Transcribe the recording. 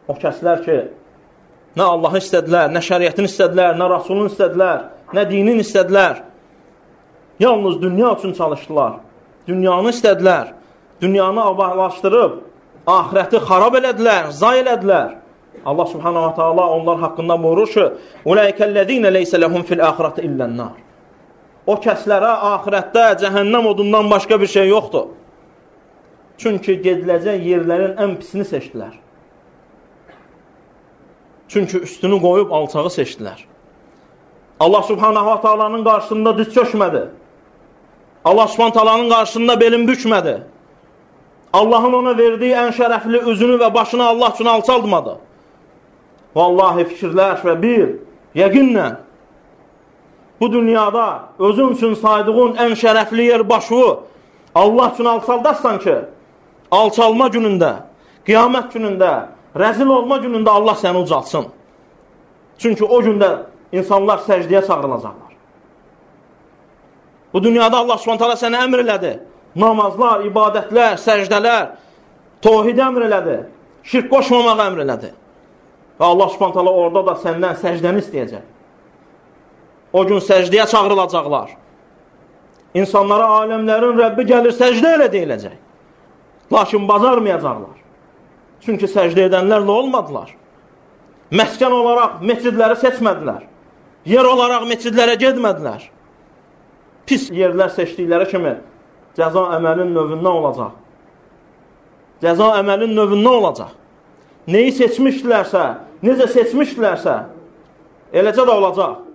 O kəslər ki, nə Allahı istədilər, nə şəriyyətini istədilər, nə Rasulunu istədilər, nə dinin istədilər. Yalnız dünya üçün çalışdılar. Dünyanı istədilər. Dünyanı abahlaşdırıb, ahirəti xarab elədilər, zay elədilər. Allah subhanahu wa ta'ala onlar haqqında buyurur ki, "Ulaikellezine leysa lehum fil ahireti illennar." O kəslərə ahirətdə cəhənnəm odundan başqa bir şey yoxdur. Çünki gediləcək yerlərin ən pisini seçdilər. Çünki üstünü qoyub alçağı seçdilər. Allah subhanahu wa ta'alanın qarşısında diz çökmədi. Allah subhanahu wa ta'alanın qarşısında belin bükmədi. Allahın ona verdiyi ən şərəfli üzünü və başını Allah üçün alçaldmadı. Vallahi fikirləş və bil, yəqinlə, bu dünyada özün üçün saydığın ən şərəfli yer başını Allah üçün alçaldarsan ki, alçalma günündə, qiyamət günündə, rəzil olma günündə Allah səni ucaltsın. Çünki o gündə insanlar səcdiyə çağırılacaqlar. Bu dünyada Allah subhanahu sənə əmr elədi. Namazlar, ibadətlər, səcdələr, tohid əmr elədi. Şirk qoşmamaq əmr elədi. Və Allah subhanahu orada da səndən səcdəni istəyəcək. O gün səcdiyə çağırılacaqlar. İnsanlara aləmlərin Rəbbi gəlir, səcdə elə deyiləcək. Lakin bacarmayacaqlar. Çünki səcdə edənlərlə olmadılar. Məskən olaraq meçidləri seçmədilər. Yer olaraq meçidlərə getmədilər. Pis yerlər seçdikləri kimi cəza əməlin növündən olacaq. Cəza əməlin növündən olacaq. Neyi seçmişdilərsə, necə seçmişdilərsə, eləcə də olacaq.